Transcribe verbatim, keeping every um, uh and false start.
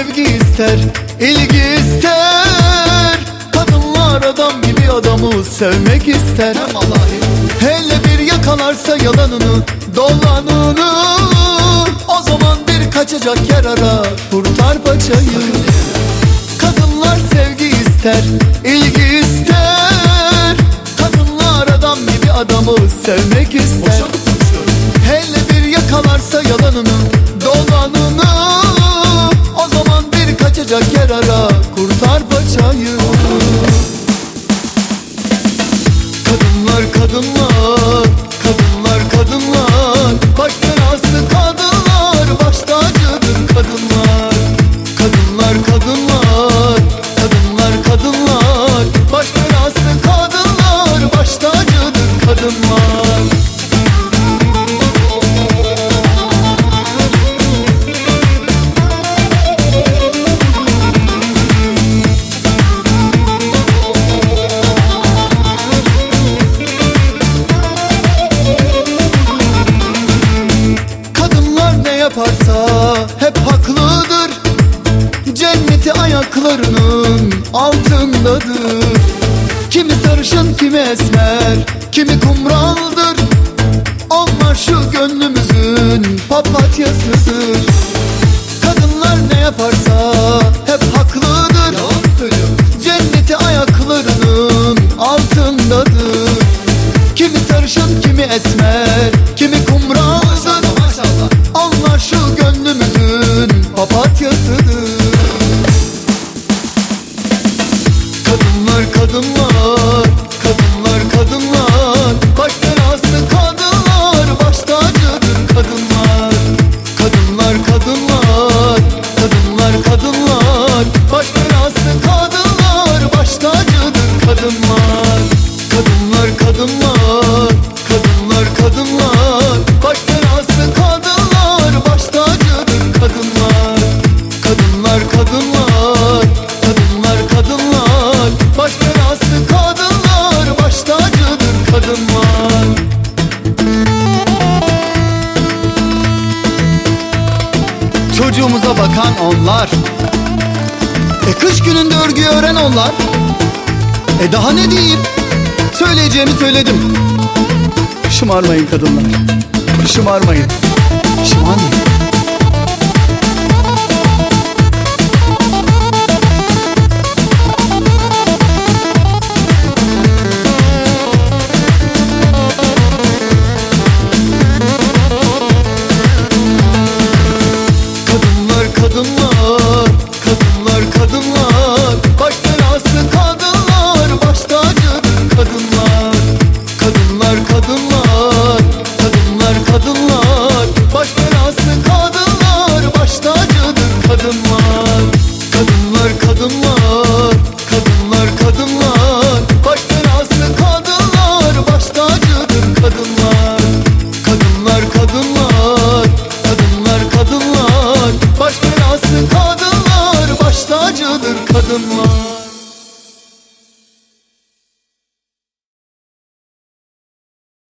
sevgi ister, ilgi ister. Kadınlar adam gibi adamı sevmek ister. Hele bir yakalarsa yalanını, dolanını, o zaman bir kaçacak yer ara, kurtar paçayı. Kadınlar sevgi ister, ilgi ister. Kadınlar adam gibi adamı sevmek ister. Hele bir yakalarsa yalanını, dolanını, o zaman bir kaçacak yer ara, kurtar paçayı. Kadınlar, kadınlar, kadınlar, kadınlar, baş belası kadınlar, baş tacıdır kadınlar. Kadınlar, kadınlar, kadınlar, kadınlar, baş belası kadınlar, baş tacıdır kadınlar. Yaparsa hep haklıdır. Cenneti ayaklarının altındadır. Kimi sarışın, kimi esmer, kimi kumraldır. Onlar şu gönlümüzün papatyasıdır. Kadınlar ne yaparsa hep haklıdır. Cenneti ayaklarının altındadır. Kimi sarışın, kimi esmer, kimi kumraldır. Onlar şu gönlümüzün papatyasıdır. Kadınlar, kadınlar, kadınlar, kadınlar, baş belası kadınlar, baş tacıdır kadınlar. Kadınlar, kadınlar, kadınlar, kadınlar, baş belası kadınlar, baş tacıdır kadınlar. Kadınlar, kadınlar, kadınlar, kadınlar, baş belası kadınlar, baş tacıdır kadınlar. Kadınlar, kadınlar, kadınlar, kadınlar, baş belası kadınlar, baş tacıdır kadınlar. Çocuğumuza bakan onlar, e kış gününde örgü öğren onlar. E daha ne diyeyim? Söyleyeceğimi söyledim. Şımarmayın kadınlar, şımarmayın, şımarmayın. Kadınlar, kadınlar, kadınlar, kadınlar, baş belası kadınlar, baş tacıdır kadınlar. Kadınlar, kadınlar, kadınlar, kadınlar, baş belası kadınlar, baş tacıdır kadınlar. Kadınlar, kadınlar, kadınlar, kadınlar, baş belası kadınlar, baş tacıdır kadınlar. Kadınlar, kadınlar, kadınlar, kadınlar, baş belası kadınlar, baş tacıdır kadınlar.